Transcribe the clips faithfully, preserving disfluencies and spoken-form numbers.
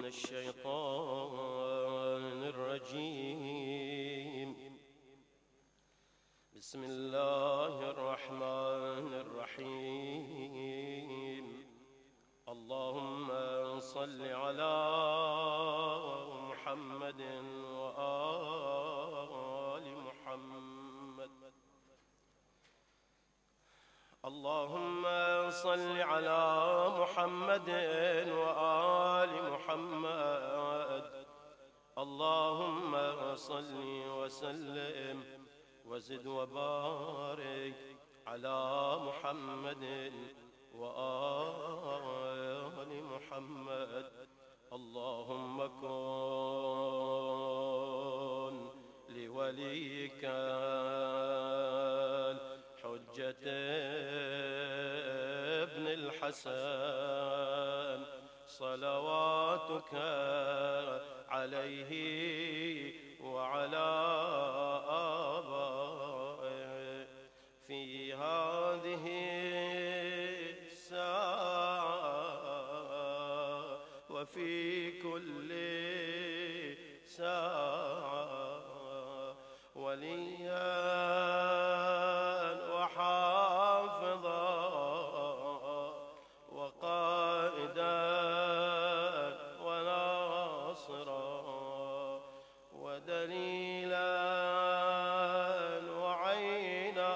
الشيطان الرجيم. بسم الله الرحمن الرحيم. اللهم صل على محمد وآل محمد. اللهم صل على محمد وآل محمد. اللهم صل وسلم وزد وبارك على محمد وآل محمد. اللهم كن لوليك الحجة ابن الحسن صلواتك عليه وعلى آبائه في هذه الساعة وفي كل ساعة وليا وحافظا وقائدا وناصرا ودليلا وعينا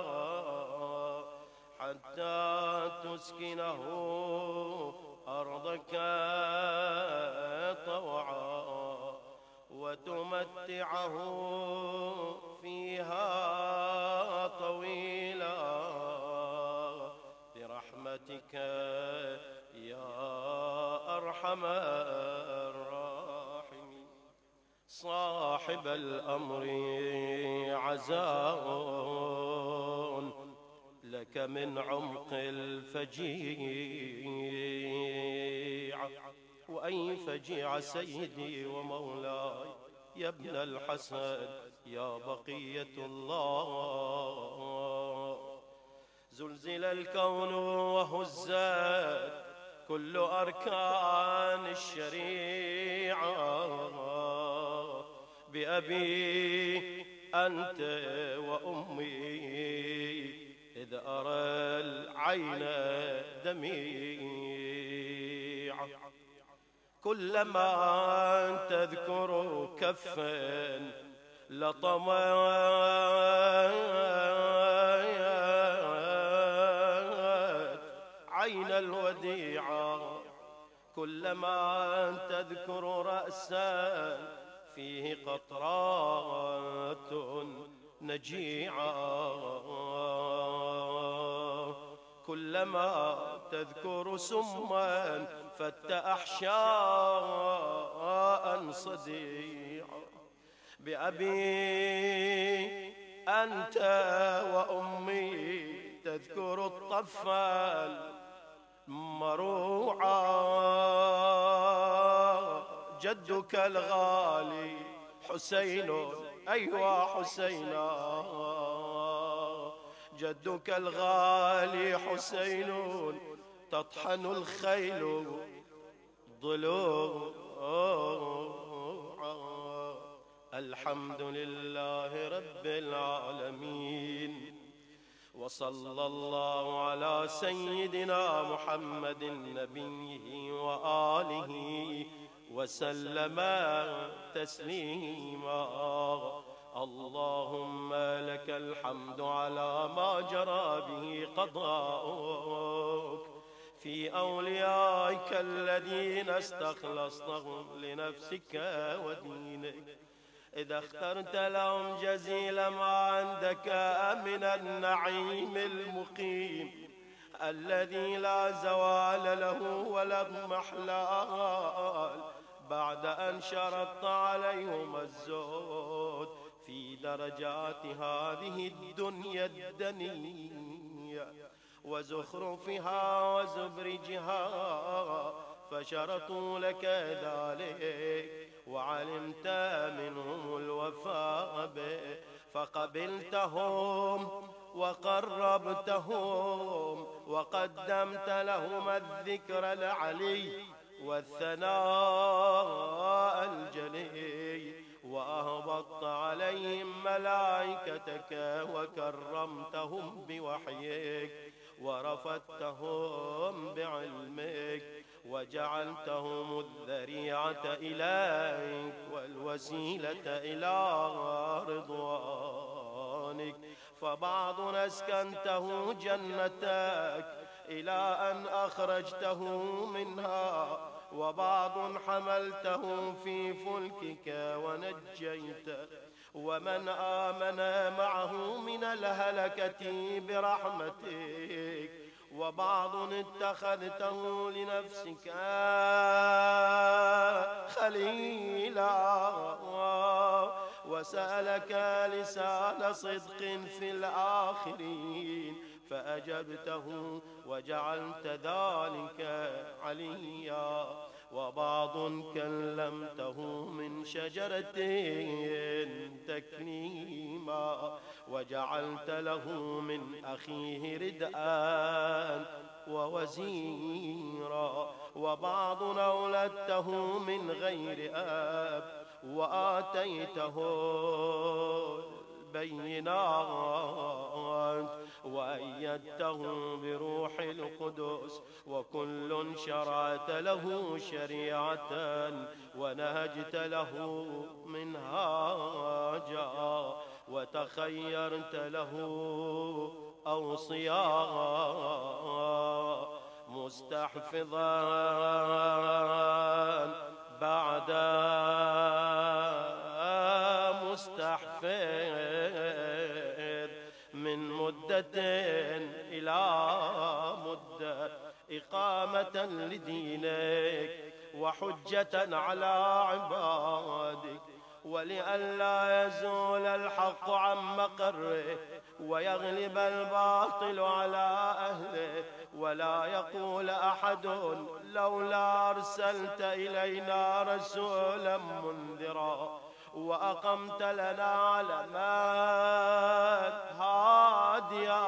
حتى تسكنه أرضك طوعا وتمتعه فيها طويلا برحمتك يا أرحم الراحمين. صاحب الأمر عزاء لك من عمق الفجيع. وأي فجيع سيدي ومولاي يا ابن الحسن يا بقية الله. زلزل الكون وهزت كل أركان الشريعة بأبي أنت وأمي إذ أرى العين دميع. كلما تذكر كفا لطمت عين الوديعة. كلما تذكر رأسا فيه قطرات نجيعة. كلما تذكر سما فت أحشاء صديعا. بأبي أنت وأمي تذكر الطفل مروعا. جدك الغالي حسين أيوا حسينا. جدك الغالي حسين تطحن الخيل ضلوعا. الحمد لله رب العالمين. وصلى الله على سيدنا محمد نبيه وآله وسلم تسليما. اللهم لك الحمد على ما جرى به قضاؤك في أوليائك الذين استخلصتهم لنفسك ودينك، إذا اخترت لهم جزيل ما عندك من النعيم المقيم الذي لا زوال له ولا اضمحلال، بعد أن شرطت عليهم الزهد في درجات هذه الدنيا الدنية وزخرفها وزبرجها، فشرطوا لك ذلك وعلمت منهم الوفاء به، فقبلتهم وقربتهم وقدمت لهم الذكر العلي والثناء ملائكتك وكرمتهم بوحيك ورفدتهم بعلمك وجعلتهم الذريعة إليك والوسيلة إلى رضوانك، فبعضنا اسكنته جنتك إلى أن أخرجته منها، وبعض حملته في فلكك ونجيته، ومن آمن معه من الهلكة برحمتك، وبعض اتخذته لنفسك خليلا وسألك لسان صدق في الآخرين فأجبته وجعلت ذلك عليا، وبعض كلمته من شجرة تكريما وجعلت له من أخيه ردءا ووزيرا، وبعض أولدته من غير أب وآتيته البينات وأيدته بروح القدس، وكل شرعت له شريعة ونهجت له منهاجا وتخيرت له أوصياء مستحفظا بعد مستحفظ من مدة إلى مدة إقامة لدينك وحجة على عبادك، ولئلا يزول الحق عن مقره ويغلب الباطل على أهله، ولا يقول أحد لولا أرسلت إلينا رسولا منذرا وأقمت لنا علما هاديا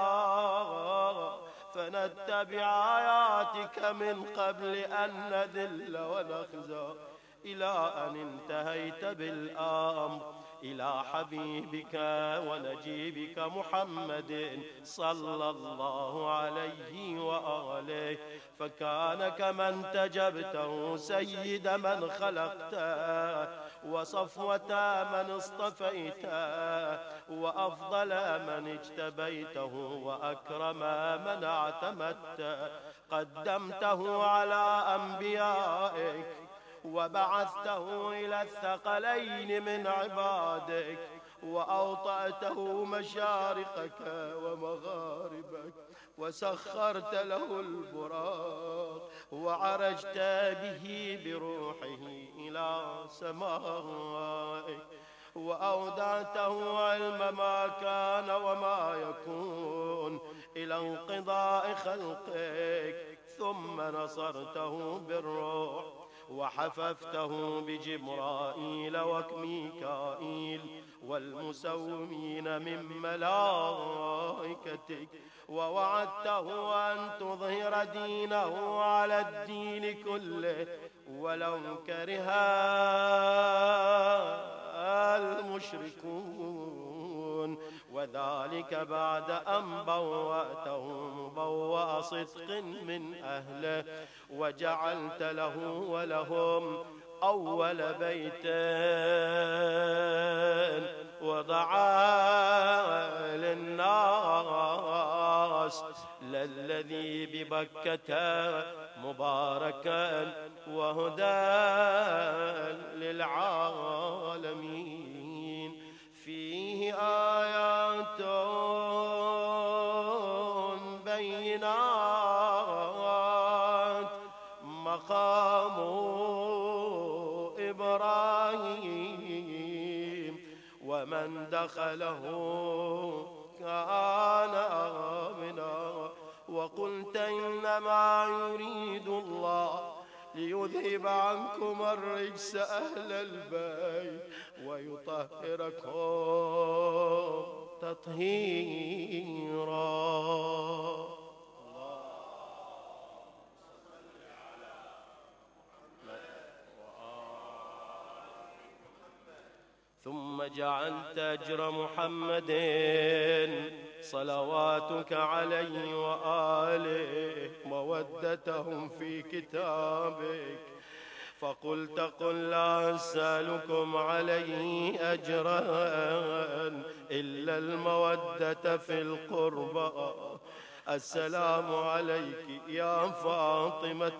فنتبع آياتك من قبل أن نذل ونخزى، إلى أن انتهيت بالأمر إلى حبيبك ونجيبك محمد صلى الله عليه وآله، فكان كما انتجبته سيد من خلقته وصفوة من اصطفيته وأفضل من اجتبيته وأكرم من اعتمدته، قدمته على أنبيائك وبعثته إلى الثقلين من عبادك وأوطأته مشارقك ومغاربك وسخرت له البراق وعرجت به بروحه إلى سمائك وأودعته علم ما كان وما يكون إلى انقضاء خلقك، ثم نصرته بالروح وحففته بجبرائيل وميكائيل والمسومين من ملائكتك، ووعدته أن تظهر دينه على الدين كله ولو كره المشركون، وذلك بعد أن بوأته مبوأ صدق من أهله وجعلت له ولهم أول بيت وضع للناس للذي ببكة مباركا وهدى للعالمين، فيه آيات بينات مقام إبراهيم ومن دخله كان آمنا، وقلت إنما يريد الله ليذهب عنكم الرجس أهل البيت ويطهركم تطهيرا. ثم جعلت أجر محمد صلواتك عليه وآله مودتهم في كتابك، فقلت قل لا أسألكم عليه أجرا إلا المودة في القربى. السلام عليك يا فاطمة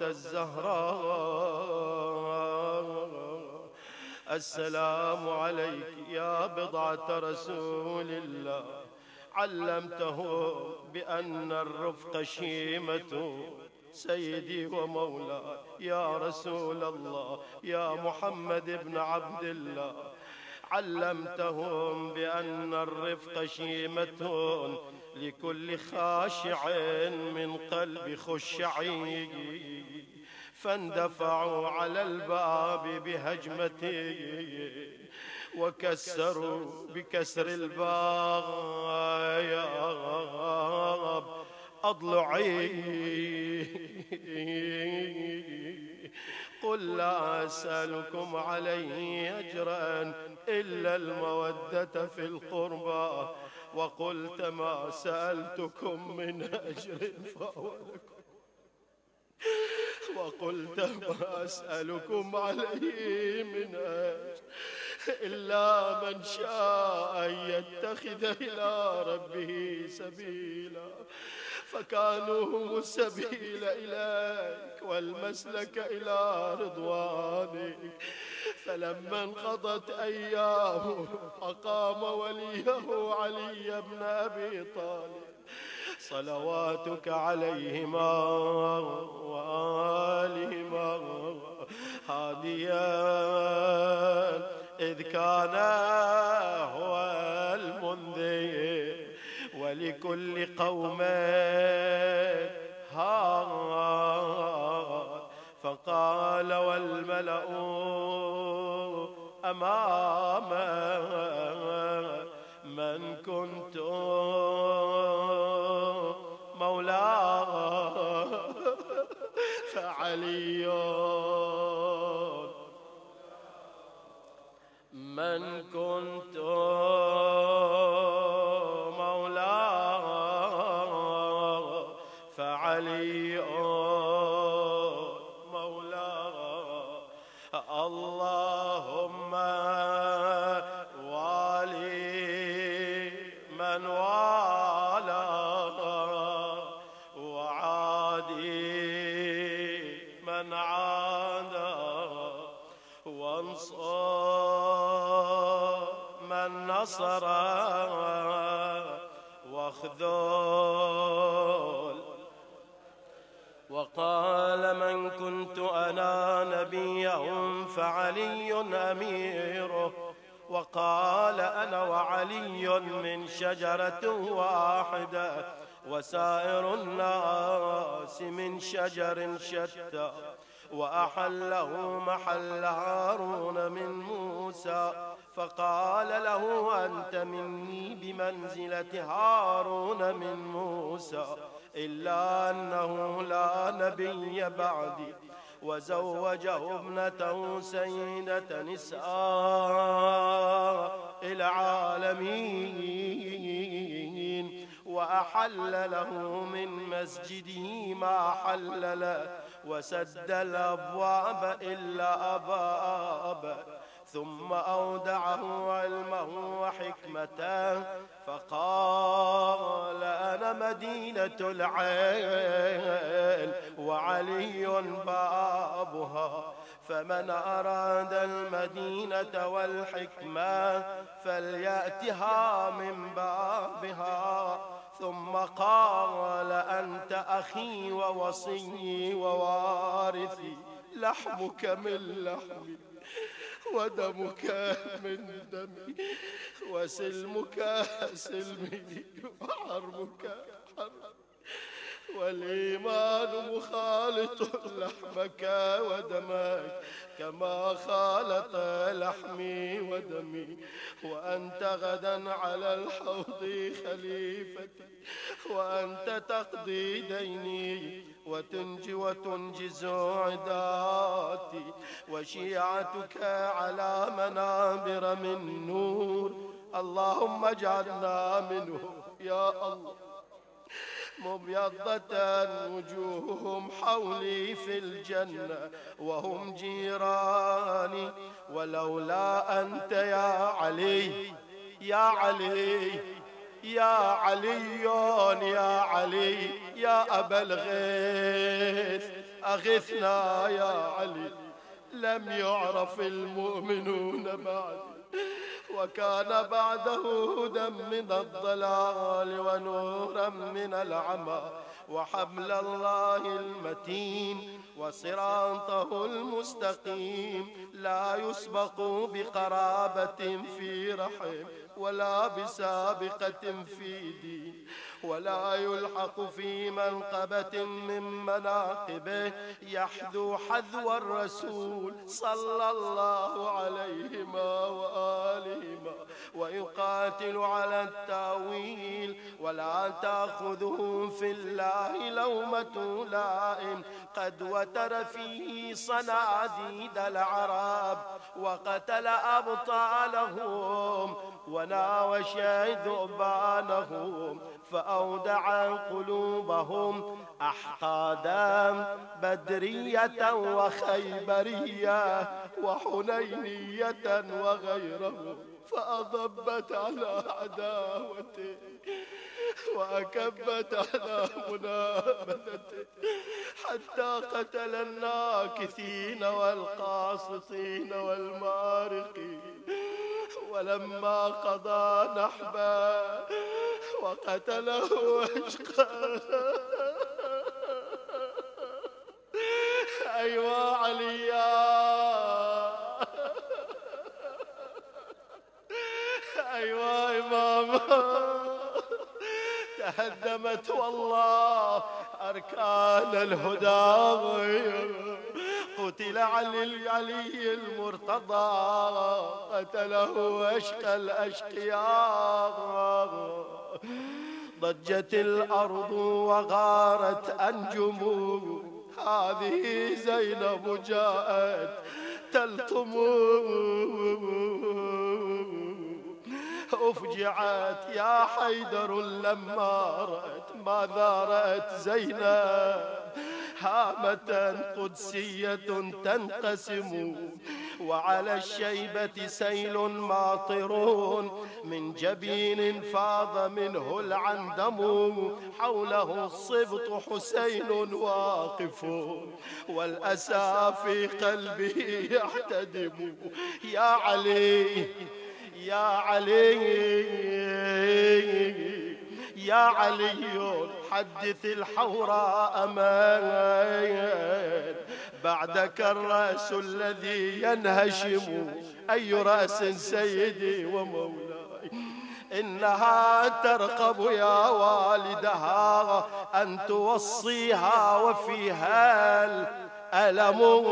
الزهراء، السلام عليك يا بضعة رسول الله، علمته بأن الرفق شيمة سيدي ومولاي يا رسول الله يا محمد بن عبد الله، علمتهم بأن الرفق شيمة لكل خاشع من قلب خشعي، فاندفعوا على الباب بهجمتي وكسروا بكسر الباب أضلعي. قل لا أسألكم عليه أجرا إلا المودة في القربى، وقلت ما سألتكم من أجر فهو لكم، وقلت ما أسألكم عليه من أجر إلا من شاء أن يتخذ إلى ربه سبيلا، فكانوا هم السبيل إليك والمسلك إلى رضوانك. فلما انقضت أيامه أقام وليه علي بن أبي طالب صلواتك عليهما وآلهما هاديا، إذ كان هو المنذر ولكل قوم هاد. فقال والملأ أمام من كنت مولاه فعلي، من كنت مولاه فعلي مولاه. اللهم والي من والاه وعادي من عاداه، وانصر من نصر واخذل. وقال من كنت أنا نبيهم فعلي أميره، وقال أنا وعلي من شجرة واحدة وسائر الناس من شجر شتى، وأحله محل هارون من موسى، فقال له أنت مني بمنزلة هارون من موسى، إلا أنه لا نبي بعدي. وزوجه ابنته سيدة نساء العالمين، وأحل له من مسجده ما حل له، وسد الأبواب إلا أبابه، ثم أودعه علمه وحكمته، فقال أنا مدينة العلم وعلي بابها، فمن أراد المدينة والحكمة فليأتها من بابها. ثم قال أنت أخي ووصي ووارثي، لحمك من لحمي ودمك من دمي، وسلمك سلمي وحربك حربي، والإيمان مخالط لحمك ودمك كما خالط لحمي ودمي، وأنت غدا على الحوض خليفتي، وأنت تقضي ديني وتنجي وتنجز عداتي، وشيعتك على منابر من نور. اللهم اجعلنا منهم يا الله. مبيضة وجوههم حولي في الجنة وهم جيراني، ولولا أنت يا علي يا علي يا علي يا علي يا أبا الغيث أغثنا يا علي. لم يعرف المؤمنون بعد، وكان بعده هدى من الضلال ونورا من العمى، وحبل الله المتين وصراطه المستقيم لا يسبق بقرابة في رحم، ولا بسابقة في دين، ولا يلحق في منقبة من مناقبه، يحذو حذو الرسول صلى الله عليهما وآلهما، ويقاتل على التاويل، ولا تأخذه في الله لومة لائم، قد وتر فيه صناديد العرب وقتل أبطالهم وناوش ذؤبانهم، فأودع قلوبهم أحقادا بدرية وخيبرية وحنينية وغيره، فأضبت على عداوته وأكبت على منابذته، حتى قتل الناكثين والقاسطين والمارقين. ولما قضى نحبا وقتله أشقى أيوا عليا أيوا إماما، تهدمت والله أركان الهدى، قتل علي علي المرتضى قتله أشقى الأشقياء. ضجت الأرض وغارت أنجم، هذه زينب جاءت تلطم، أفجعت يا حيدر لما رأت ماذا رأت زينب، هامة قدسية تنقسم، وعلى الشيبة سيل ماطرون، من جبين فاض منه العندم، حوله الصبط حسين واقف، والأسى في قلبه يحتدم. يا علي يا علي يا علي حدث الحوراء أمان، بعدك الرأس الذي ينهشم، أي رأس سيدي ومولاي، إنها ترقب يا والدها أن توصيها وفيها الألم،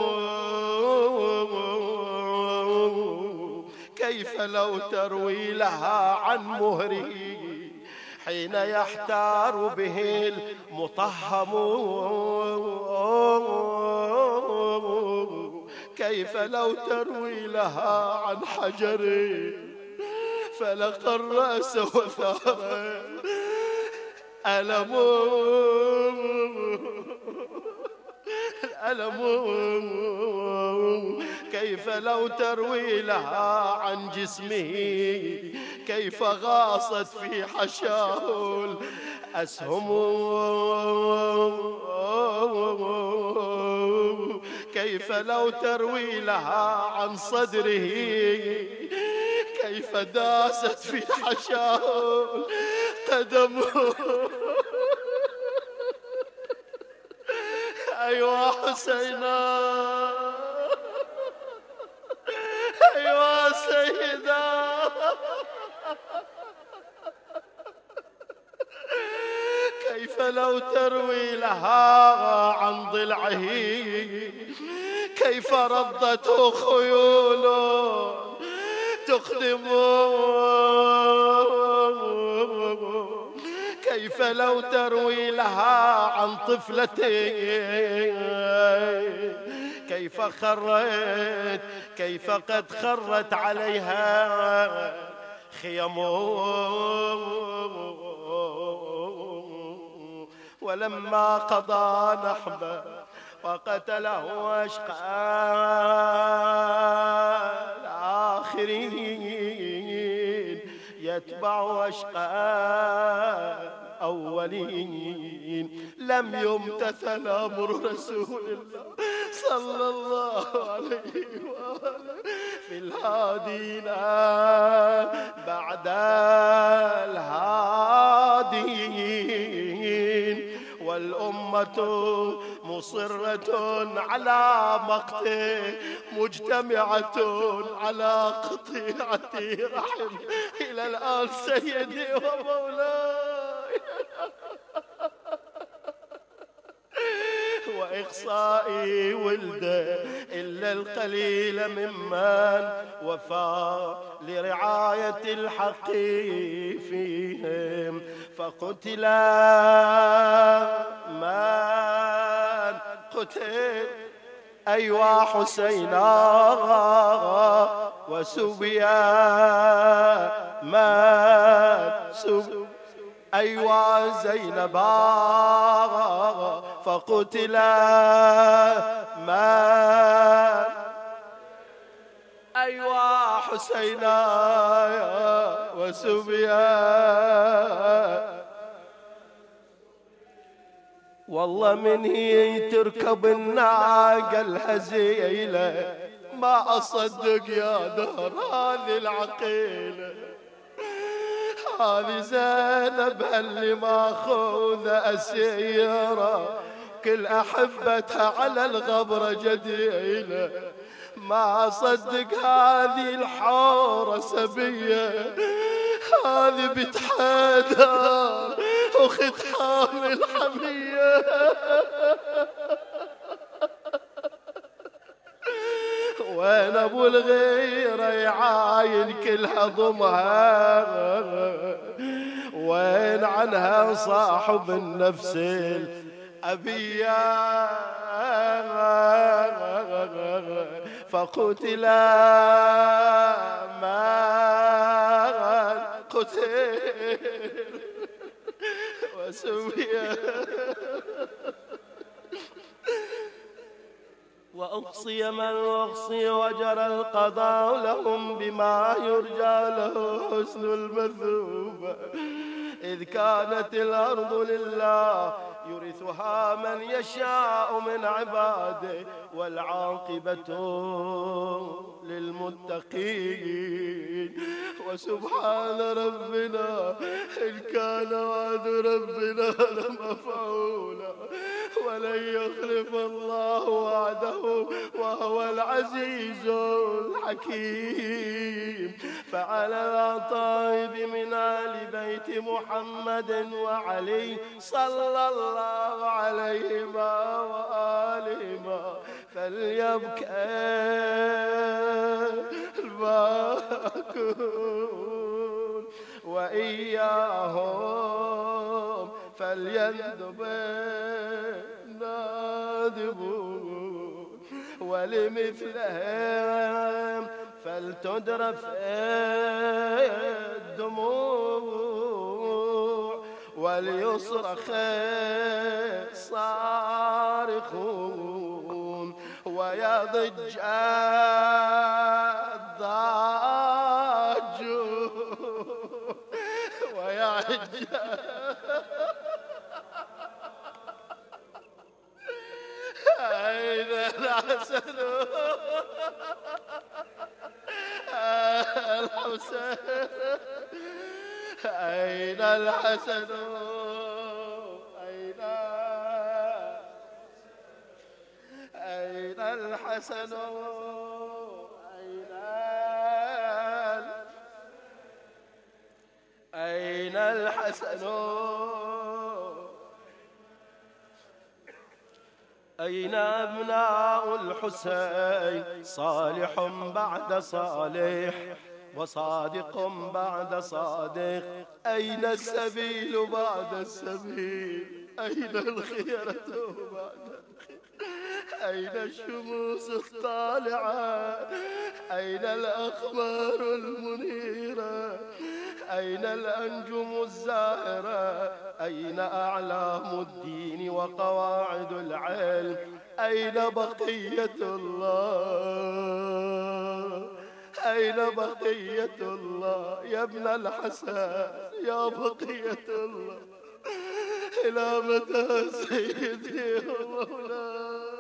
كيف لو تروي لها عن مهره حين يحتار به المطهم، كيف لو تروي لها عن حجر فلقى الرأس وثار ألم، ألم، كيف لو تروي لها عن جسمه كيف غاصت في حشاه الأسهم، كيف لو تروي لها عن صدره كيف داست في حشاه قدمه. أيوا حسينا أيوا سيدا، كيف لو تروي لها عن ضلعه كيف ردته خيول تخدمه، كيف لو تروي لها عن طفلتي كيف خرت، كيف قد خرت عليها خيمه. ولما قضى نحبه وقتله أشقى الآخرين يتبع أشقى أولين، لم يمتثل أمر رسول الله صلى الله عليه وآله في الهادين بعد الهادين، والأمة مصرة على مقته مجتمعة على قطيعة رحم إلى الآن سيدي ومولاي، وإخصائي ولده إلا القليل ممن وفى لرعاية الحق فيهم، فقتل من قتل أيوا حسينا وسبيا من سبيا أيوا زينبا فقتل من أيوا حسينا وسبيا. والله من هي تركب الناقة الهزيلة ما أصدق يا دهر هذه العقيلة، هذه زينب اللي ماخوذة أسيرة كل أحبتها على الغبرة جديلة، ما أصدق هذه الحورة سبية، هذه بنت حيدر أخت حامل حمية. وين أبو الغيرة يعاين كل هضمها، وين عنها صاحب النفس الأبية، فقتل من قتل وسويا. وأقصي من أقصي وجرى القضاء لهم بما يرجى له حسن المثوبة، إذ كانت الأرض لله يورثها من يشاء من عباده والعاقبة للمتقين. وسبحان ربنا إن كان وعد ربنا لمفعولا ولن يخلف الله وعده وهو العزيز الحكيم. فعلى الطائب من آل بيت محمد وعلي صلى الله عليهما وآلهما فليبكى الباكون وإياهم فليندب النادبون، ولمثلهم فلتدرف الدموع وليصرخ الصارخون ويضج الضاج ويعج أين الحسن الحسين أين الحسن أين أين الحسن أين أين الحسن أين أبناء الحسين؟ صالح بعد صالح وصادق بعد صادق. أين السبيل بعد السبيل؟ أين الخيرة بعد الخير؟ أين الشموس الطالعة؟ أين الأقمار المنيرة؟ أين الأنجم الزاهرة؟ أين أعلام الدين وقواعد العلم؟ أين بقية الله؟ أين بقية الله يا ابن الحسن يا بقية الله؟ إلى متى سيدي ومولاي؟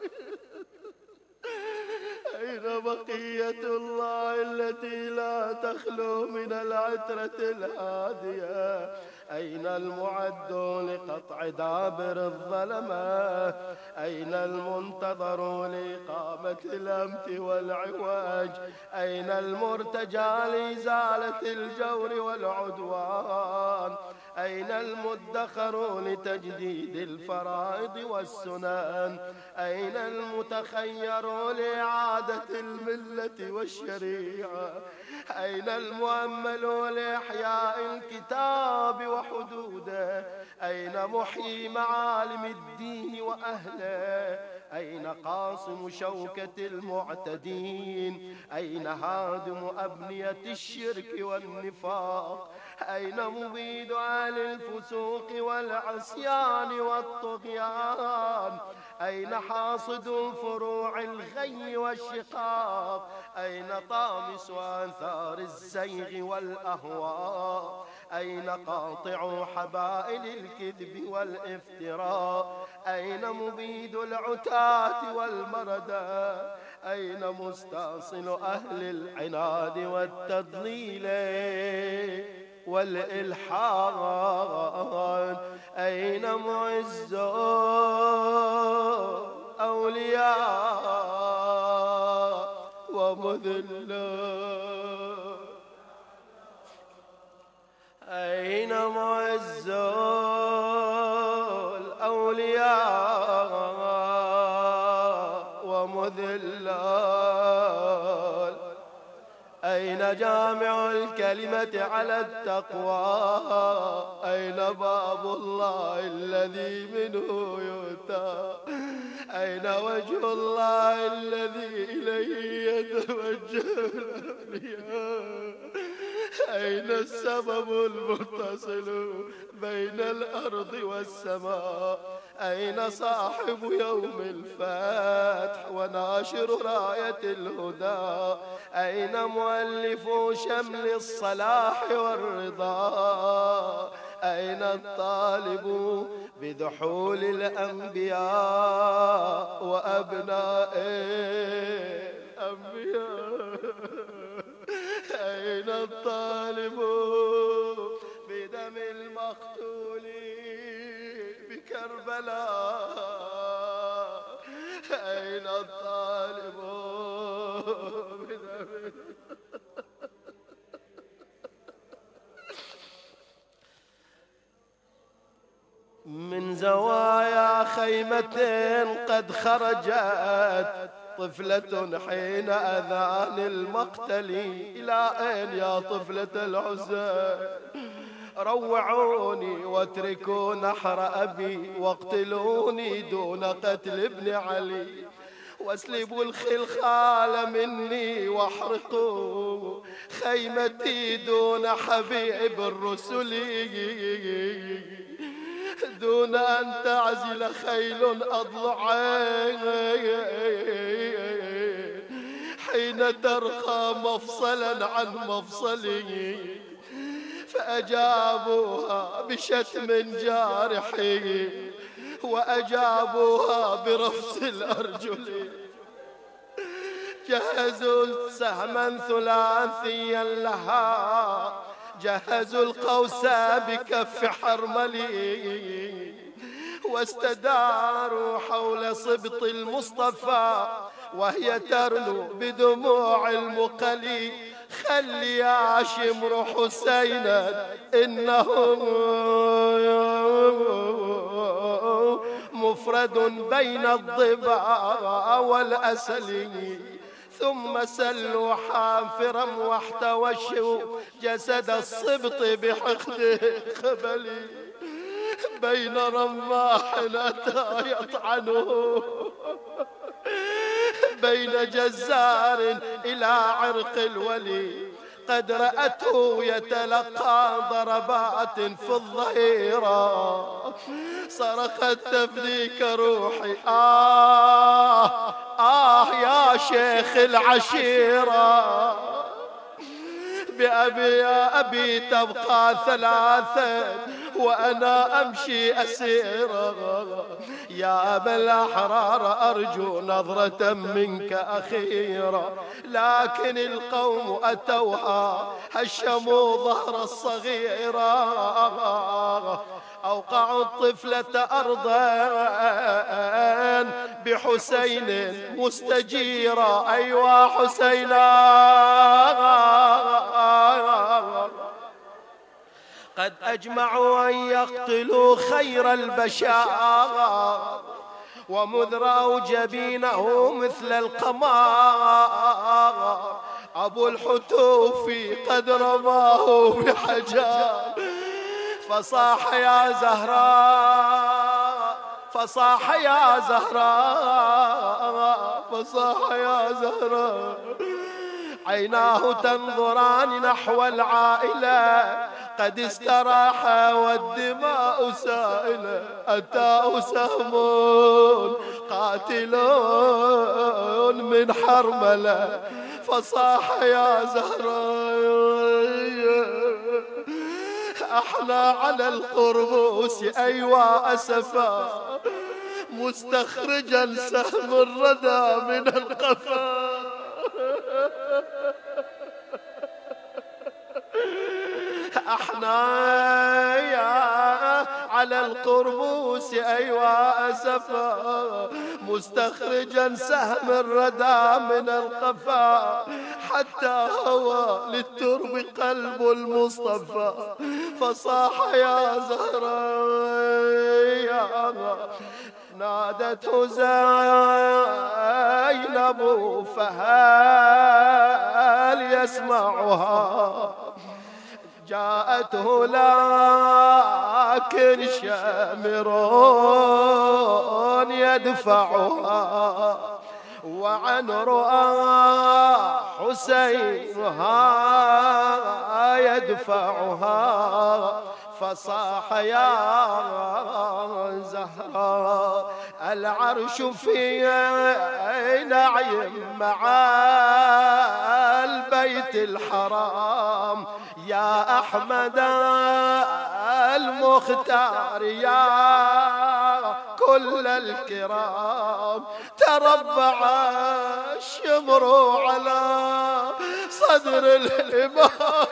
أين بقية الله التي لا تخلو من العترة الهادية؟ أين المعد لقطع دابر الظلمة؟ أين المنتظر لإقامة الأمت والعواج؟ أين المرتجى لإزالة الجور والعدوان؟ أين المدخر لتجديد الفرائض والسنن؟ أين المتخير لإعادة الملة والشريعة؟ أين المؤمل لإحياء الكتاب وحدوده؟ أين محيي معالم الدين وأهله؟ أين قاصم شوكة المعتدين؟ أين هادم أبنية الشرك والنفاق؟ أين مبيد أهل الفسوق والعصيان والطغيان؟ أين حاصد فروع الغي والشقاق؟ أين طامس آثار الزيغ والأهواء؟ أين قاطع حبائل الكذب والافتراء؟ أين مبيد العتاة والمردى؟ أين مستاصل أهل العناد والتضليل والإلحاد؟ أين معز أولياء ومذلون؟ أين معز الأولياء ومذلون؟ أين جامع الكلمة على التقوى؟ أين باب الله الذي منه يؤتى؟ أين وجه الله الذي إليه يتوجه الأولياء؟ أين السبب المتصل بين الأرض والسماء؟ أين صاحب يوم الفتح وناشر راية الهدى؟ أين مؤلف شمل الصلاح والرضا؟ أين الطالب بدحول الأنبياء وأبناء الأنبياء؟ أين الطالب بدم المقتول بكربلاء؟ أين الطالب بدم من زوايا خيمة قد خرجت طفلة حين أذان المقتل. إلى أين يا طفلة الحسين؟ روعوني واتركوا نحر أبي واقتلوني دون قتل ابن علي، واسلبوا الخلخال مني واحرقوا خيمتي دون حبيب الرسل، دون أن تعزل خيل أضلعين حين ترخى مفصلا عن مفصلي. فأجابوها بشتم جارح وأجابوها برفس الأرجل. جهزوا سهما ثلاثيا لها، جهزوا القوس بكف حرملي، واستداروا حول صبط المصطفى وهي ترنو بدموع المقلي. خلي يا شمر حسينا إنه مفرد بين الضباء والأسل، ثم سلوا حافرا واحتوشوا جسد الصبط بحقد خبلي، بين رماح أتى يطعنه، بين جزار إلى عرق الولي، قد رأته يتلقى ضربات في الظهيرة، صرخت تفديك روحي آه آه يا شيخ العشيرة، بأبي يا أبي تبقى ثلاثة وأنا أمشي أسيرا، يا أبا الأحرار أرجو نظرة منك أخيرا، لكن القوم أتوها هشموا ظهر الصغيرة، أوقعوا الطفلة أرضا بحسين مستجيرا، أيوا حسينا قد أجمعوا أن يقتلوا خير البشر، ومذ رأوا جبينه مثل القمر، أبو الحتوف قد رماه بحجر، فصاح يا زهراء فصاح يا زهراء فصاح يا زهراء، عيناه تنظران نحو العائلة، قد استراح والدماء سائلة، أتاه سهم قاتلون من حرملة، فصاح يا زهراء احنا على القربوس أيوا أسفا، مستخرجا سهم الردى من القفا، احنا يا على القربوس أيوا أسفا، مستخرجا سهم الردى من القفا، حتى هوى للترب قلب المصطفى، فصاح يا زهراء نادته زينب فهل يسمعها، جاءته لكن شامر يدفعها، وعن رؤى حسينها يدفعها، فصاح يا زهراء العرش في نعيم مع البيت الحرام، يا أحمد المختار يا كل الكرام، تربع الشمر على صدر الإمام،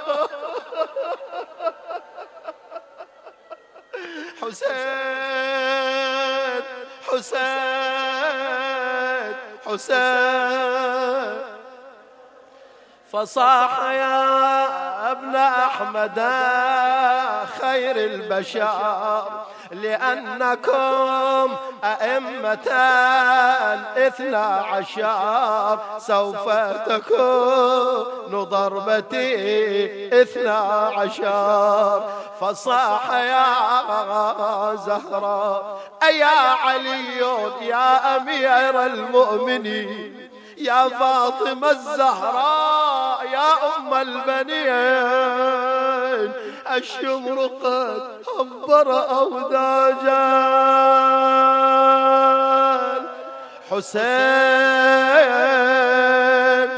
حسين حسين حسين، فصاح يا ابن أحمد خير البشر، لأنكم أئمة الاثنى عشر، سوف تكون ضربتي اثنى عشر، فصاح يا زهراء أيا علي يا أمير المؤمنين، يا فاطمة الزهراء يا أم البنين، الشمر قد هبر أوداجا، حسين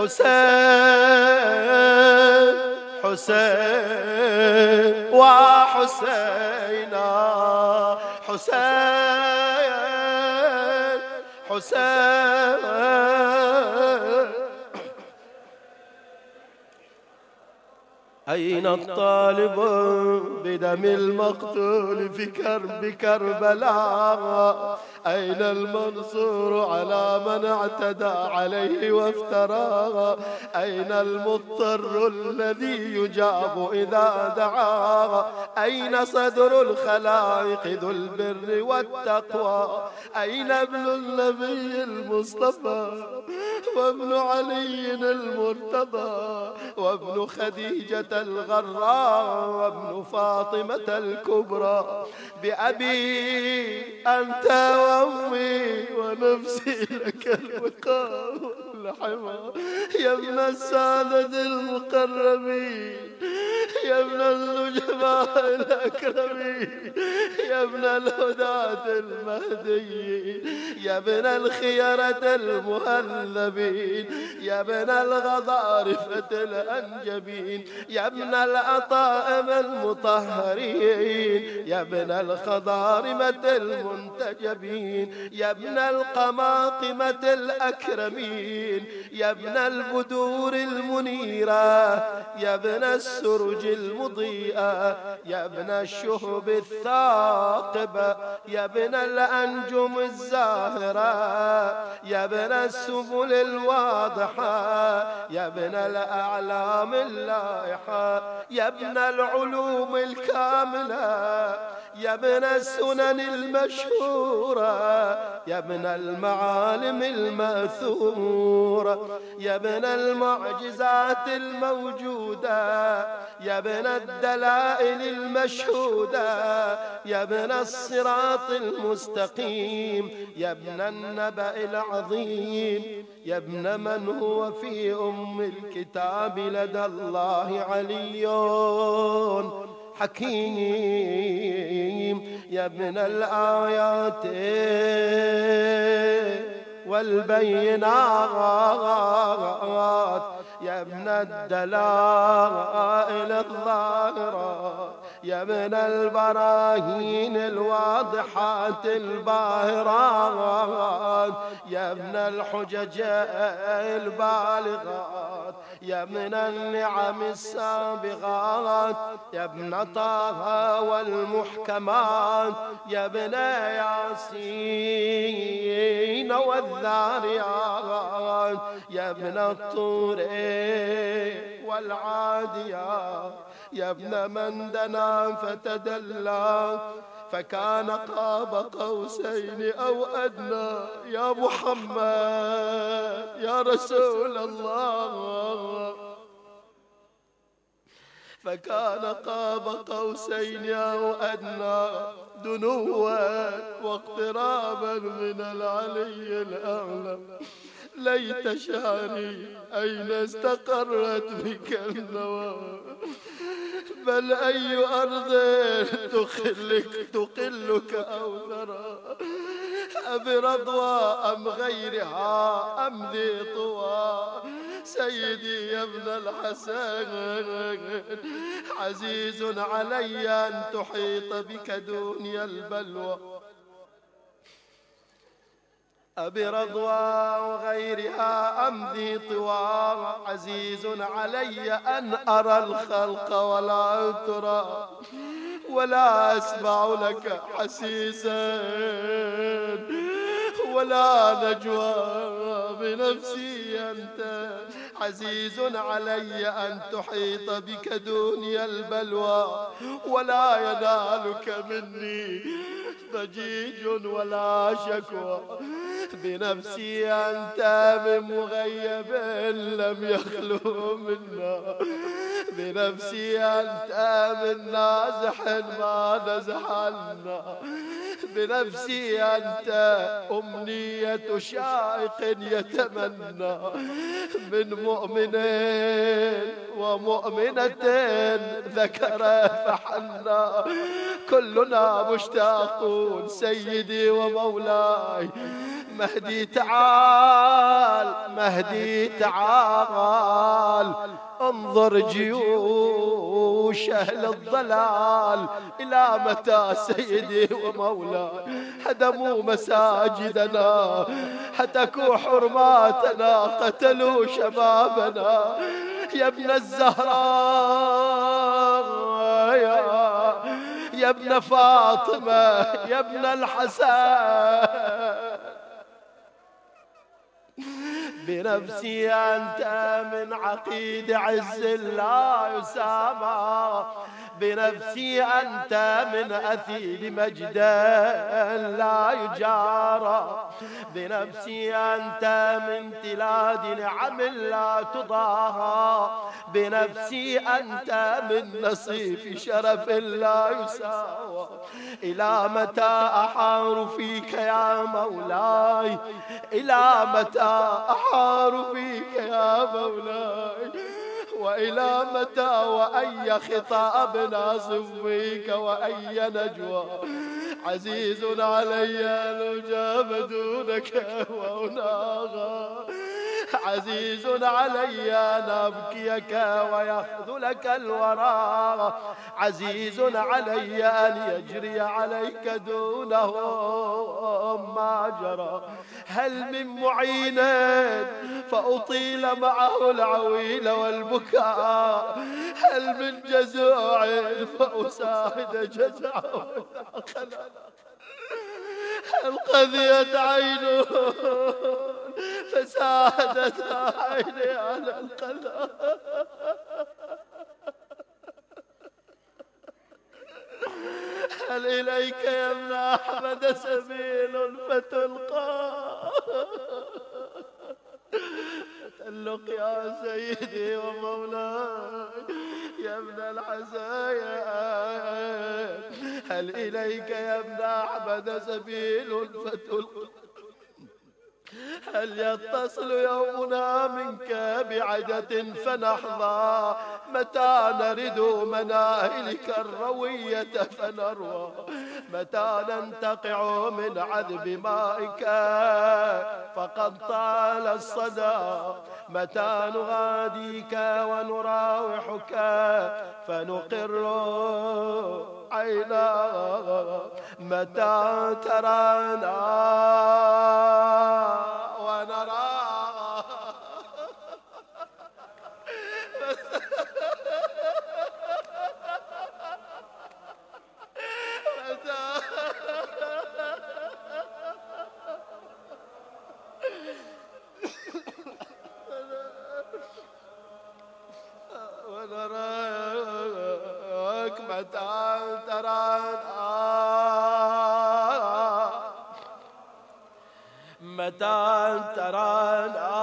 حسين حسين وحسينا، حسين حسين أين الطالب بدم المقتول في كرب كربلاء؟ أين المنصور على من اعتدى عليه وافترى؟ أين المضطر الذي يجاب إذا دعا؟ أين صدر الخلائق ذو البر والتقوى؟ أين ابن النبي المصطفى وابن علي المرتضى وابن خديجة الغراء وابن فاطمة الكبرى؟ بأبي أنت وأمي ونفسي لك الوقار والحمى يا ابن السادة المقربين، يا ابن النجباء الأكرمين، يا ابن الهداة المهديين، يا ابن الخيرة المهذبين، يا ابن الغضارفة الأنجبين، يا ابن الأطائم المطهرين، يا ابن الخضارمة المنتجبين، يا ابن القماقمة الأكرمين، يا ابن البدور المنيرة، يا ابن السرج المضيئة، يا ابن الشهب الثاقبة، يا ابن الأنجم الزاهرة، يا ابن السبل الواضحة، يا ابن الأعلام اللائحة، يا ابن العلوم الكاملة، يا ابن السنن المشهورة، يا ابن المعالم المأثورة، يا ابن المعجزات الموجودة، يا ابن الدلائل المشهودة، يا ابن الصراط المستقيم، يا ابن النبأ العظيم، يا ابن من هو في أم الكتاب لدى الله علي حكيم، يا ابن الآيات والبينات، يا ابن الدلائل الظاهرة، يا ابن البراهين الواضحات الباهرات، يا ابن الحجج البالغات، يا ابن النعم السابغات، يا ابن طه والمحكمات، يا ابن ياسين والذاريات، يا ابن الطور والعاديات، يا ابن من دنا فتدلى فكان قاب قوسين أو أدنى، يا محمد يا رسول الله، فكان قاب قوسين أو أدنى دنوا واقترابا من العلي الأعلى. ليت شعري أين استقرت بك النوى، بل أي أرض تخلك تقلك أو ثرى، أبرضوى أم غيرها أم ذي طوى؟ سيدي يا ابن الحسن عزيز علي أن تحيط بك دنيا البلوى، أبرضوى وغيرها أم ذي طوى؟ عزيز علي أن أرى الخلق ولا ترى، ولا أسمع لك حسيسا ولا نجوى بنفسي أنت. عزيز علي أن تحيط بك دنيا البلوى، ولا ينالك مني ضجيج ولا شكوى. بنفسي أنت من مغيب لم يخلو منا، بنفسي أنت من نازح ما نزح عنا، بنفسي أنت أمنية شائق يتمنى من مؤمن ومؤمنة ذكر فحنا. كلنا مشتاقون سيدي ومولاي، مهدي تعال مهدي تعال، انظر جيوش وحوش أهل الضلال إلى متى سيدي ومولاي هدموا مساجدنا، هتكوا حرماتنا، قتلوا شبابنا. يا ابن الزهراء يا ابن فاطمة يا ابن الحسن، بنفسي أنت من عقيد عز لا يسامى، بنفسي أنت من أثيل مجد لا يجارى، بنفسي أنت من تلاد نعم لا تضاهى، بنفسي أنت من نصيف شرف لا يساوى. إلى متى أحار فيك يا مولاي، إلى متى أحار فيك يا مولاي، وإلى متى وأي خطاب ناصب فيك وأي نجوى. عزيز علي لو جاب دونك وأناغى، عزيز علي أن أبكيك ويخذلك الورى، عزيز علي أن يجري عليك دونهم ما جرى. هل من معين فأطيل معه العويل والبكاء، هل من جزوع فأساعد جزعه، هل قذيت عينه فساعدت عيني على القذى. هل إليك يا ابن أحمد سبيل فتلقى، تلق يا سيدي ومولاي يا ابن الحسايا. هل إليك يا ابن أحمد سبيل فتلقى، هل يتصل يومنا منك بعدة فنحظى، متى نرد مناهلك الروية فنروى، متى ننتقع من عذب مائك فقد طال الصدى، متى نغاديك ونراوحك فنقر عينا، متى ترانا ونرى ونراك متى ترانا، متى ترانا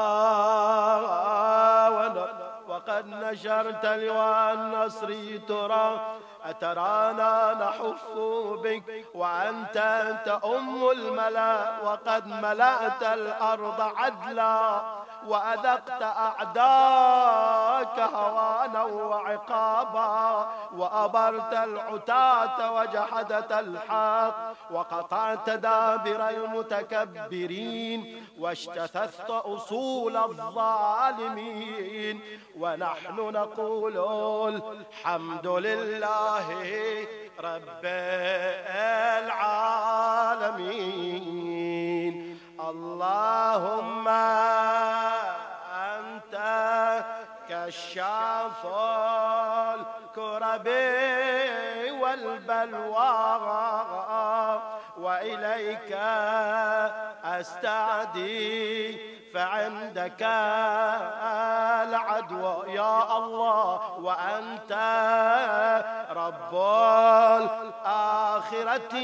وقد نشرت لواء النصر ترى، أترانا نحف بك وأنت أنت أم الملا، وقد ملأت الأرض عدلا وأذقت أعداك هوانا وعقابا، وأبرت العتاة وجحدت الحق، وقطعت دابر المتكبرين، واجتثثت أصول الظالمين. ونحن نقول الحمد لله رب العالمين. اللهم أنت كشاف الكرب والبلوى، وإليك أستعدي فعندك العدوى يا الله. وأنت رب الآخرة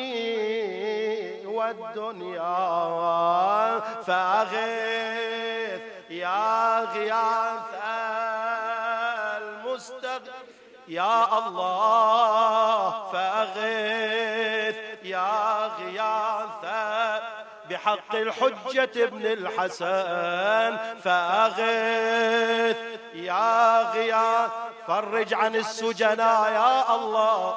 والدنيا، فأغث يا غياث المستغيث يا الله، فأغث يا غياث بحق الحجة ابن الحسن، فأغث يا غياث فرج عن السجناء يا الله،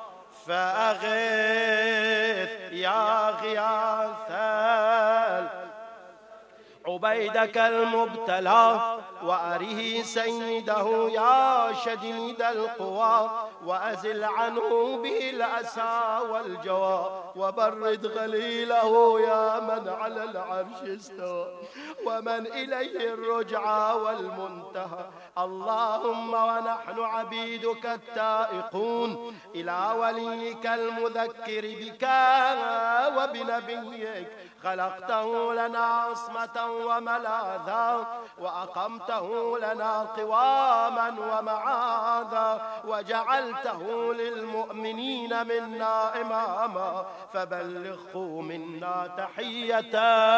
فأغث يا غياث عبيدك المبتلى وأره سيده يا شديد القوى، وأزل عنه به الأسى والجوى، وبرد غليله يا من على العرش استوى، ومن إليه الرجعى والمنتهى. اللهم ونحن عبيدك التائقون إلى وليك المذكر بك وبنبيك، خلقته لنا عصمة وملاذا، وأقمته لنا قواما ومعاذا، وجعلته للمؤمنين منا إماما، فبلغه منا تحية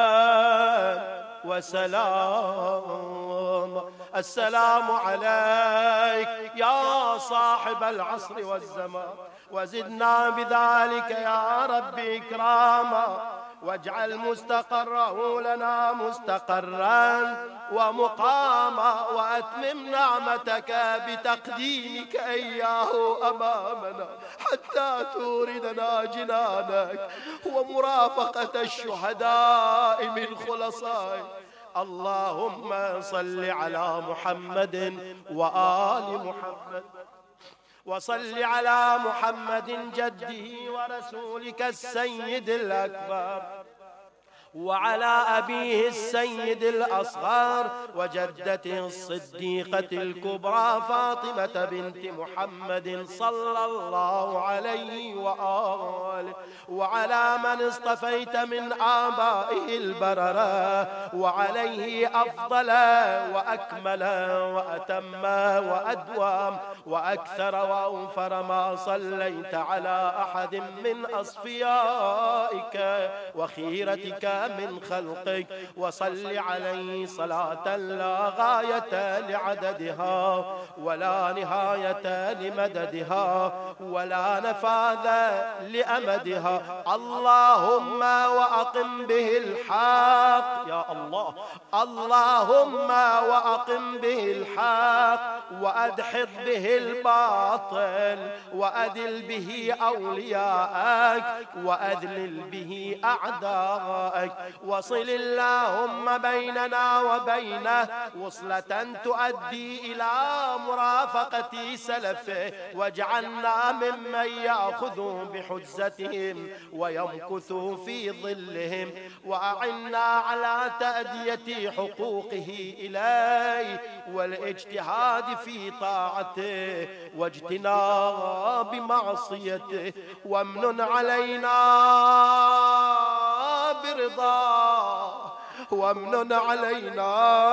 وسلام. السلام عليك يا صاحب العصر والزمان، وزدنا بذلك يا رب إكراما، واجعل مستقره لنا مستقرا ومقاما، وأتمم نعمتك بتقديمك إياه أمامنا حتى توردنا جنانك ومرافقة الشهداء من خلصائك. اللهم صل على محمد وآل محمد، وصل على محمد جده ورسولك السيد الأكبر، وعلى أبيه السيد الأصغر، وجدته الصديقة الكبرى فاطمة بنت محمد صلى الله عليه وآله، وعلى من اصطفيت من آبائه البررة، وعليه أفضل وأكمل وأتم وأدوم وأكثر وأوفر ما صليت على أحد من أصفيائك وخيرتك من خلقك، وصل عليه صلاة لا غاية لعددها ولا نهاية لمددها ولا نفاذ لأمدها. اللهم وأقم به الحق يا الله، اللهم وأقم به الحق، وأدحض به الباطل، وأذل به أولياءك، وأذلل به أعداءك، وصل اللهم بيننا وبينه وصلة تؤدي إلى مرافقة سلفه، واجعلنا ممن يأخذ بحجتهم ويمكث في ظلهم، وأعنا على تأدية حقوقه إليه والاجتهاد في طاعته واجتناب معصيته، وامنن علينا برضاه، وامنن علينا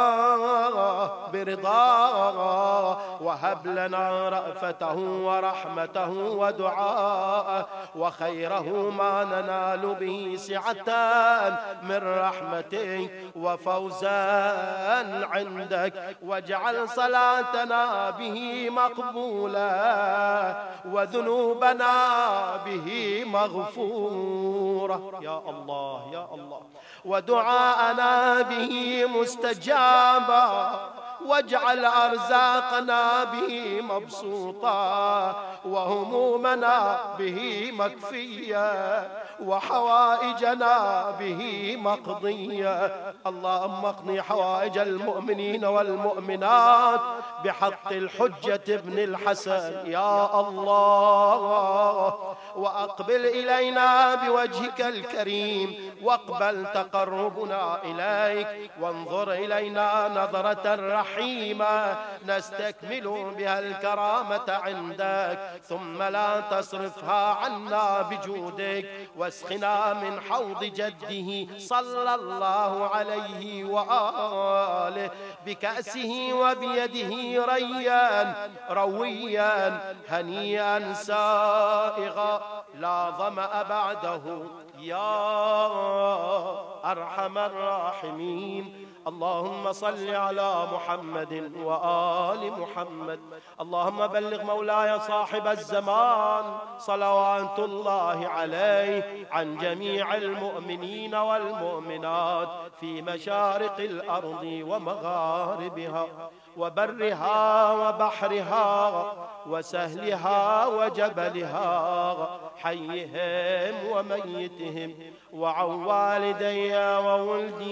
برضاه، وهب لنا رأفته ورحمته ودعاءه وخيره ما ننال به سعة من رحمتك وفوزا عندك، واجعل صلاتنا به مقبولة وذنوبنا به مغفورة يا الله يا الله، ودعاءنا به مستجابا، واجعل أرزاقنا به مبسوطا، وهمومنا به مكفية، وحوائجنا به مقضية. اللهم اقضي حوائج المؤمنين والمؤمنات بحق الحجة ابن الحسن يا الله، وأقبل إلينا بوجهك الكريم، واقبل تقربنا إليك، وانظر إلينا نظرة رحيمة نستكمل بها الكرامة عندك، ثم لا تصرفها عنا بجودك، واسقنا من حوض جده صلى الله عليه وآله بكأسه وبيده ريان رويا هنيئا سائغا لا ظمأ بعده يا أرحم الراحمين. اللهم صل على محمد وآل محمد. اللهم بلغ مولاي صاحب الزمان صلوات الله عليه عن جميع المؤمنين والمؤمنات في مشارق الأرض ومغاربها وبرها وبحرها وسهلها وجبلها، حيهم وميتهم، وعن والدي وولدي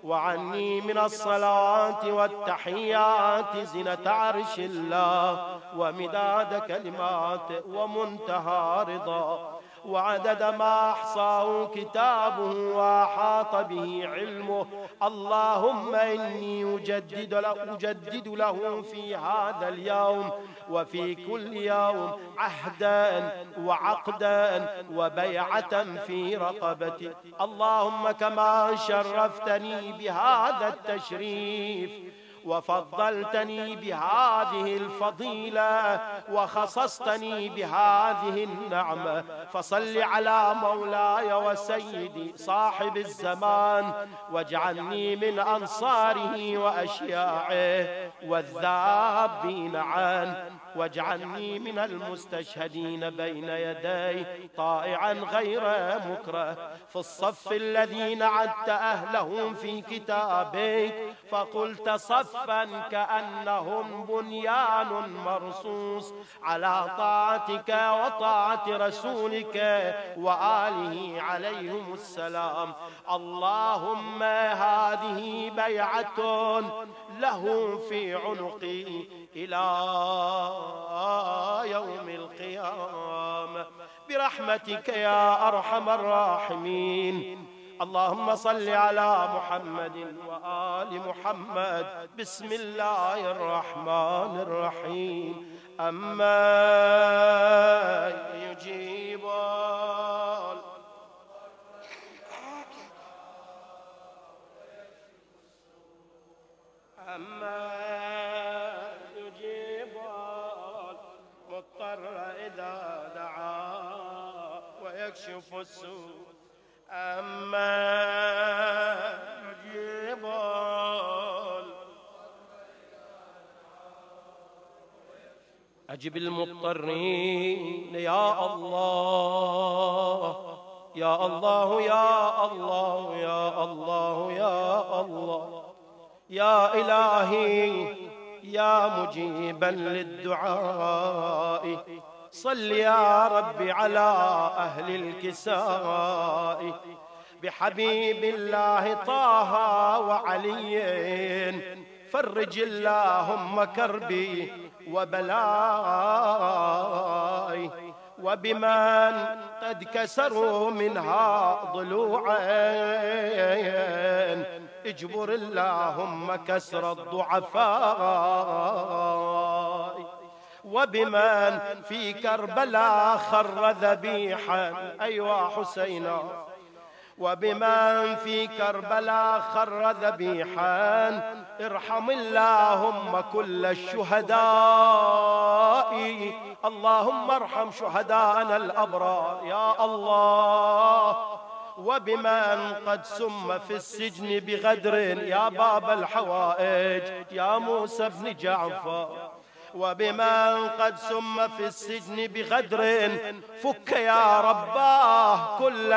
وعني من الصلاة والتحيات زنة عرش الله ومداد كلماته ومنتهى رضاه وعدد ما أحصاه كتابه وأحاط به علمه. اللهم إني أجدد له, أجدد له في هذا اليوم وفي كل يوم عهدا وعقدا وبيعة في رقبتي. اللهم كما شرفتني بهذا التشريف وفضلتني بهذه الفضيلة وخصصتني بهذه النعمة، فصل على مولاي وسيدي صاحب الزمان واجعلني من أنصاره وأشياعه والذابين عنه، واجعلني من المستشهدين بين يديه طائعا غير مكره في الصف الذين عدت أهلهم في كتابك فقلت صفا كأنهم بنيان مرصوص على طاعتك وطاعة رسولك وآله عليهم السلام. اللهم هذه بيعة له في عنقي إلى يوم القيامة برحمتك يا أرحم الراحمين. اللهم صل على محمد وآل محمد. بسم الله الرحمن الرحيم. أما يجيب أما يجيب المضطر إذا دعا ويكشف السوء. أما يجيب أجب المضطرين يا الله يا الله يا الله يا الله يا الله يا إلهي يا مجيبا للدعاء. صل يا رب على أهل الكساء بحبيب الله طه وعلي. فرج اللهم كربي وبلاي وبمن قد كسروا منها ضلوعين اجبر اللهم كسر الضعفاء. وبمن في كربلاء خر ذبيحا أيوا حسينا وبمن في كربلاء خر ذبيحا ارحم اللهم كل الشهداء. اللهم ارحم شهداءنا الأبرار يا الله. وبمن قد سم في السجن بغدر يا باب الحوائج يا موسى بن جعفر. وبمن قد سم في السجن بغدر فك يا رباه كل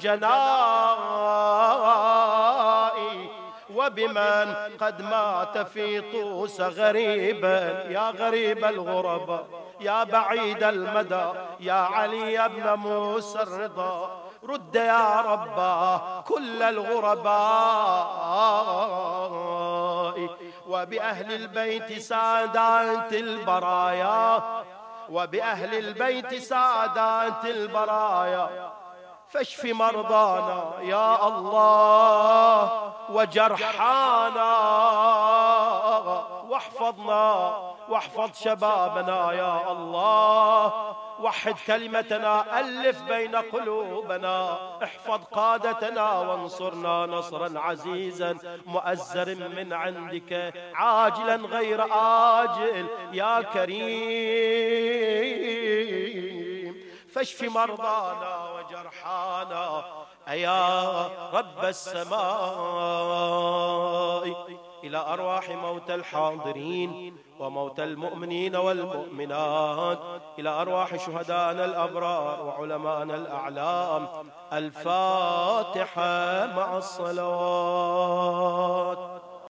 السجناء. وبمن قد مات في طوس غريبا يا غريب الغرباء يا بعيد المدى يا علي بن موسى الرضا. رد يا رباه كل الغرباء. وبأهل البيت سادات البرايا وبأهل البيت سادات البرايا فاشف مرضانا يا الله وجرحانا واحفظنا واحفظ شبابنا يا الله. وحد كلمتنا ألف بين قلوبنا. احفظ قادتنا وانصرنا نصرا عزيزا مؤزر من عندك عاجلا غير آجل يا كريم. فاشف مرضانا وجرحانا أيا رب السماء. إلى أرواح موتى الحاضرين وموتى المؤمنين والمؤمنات. إلى أرواح شهدائنا الأبرار وعلمائنا الأعلام. الفاتحة مع الصلوات.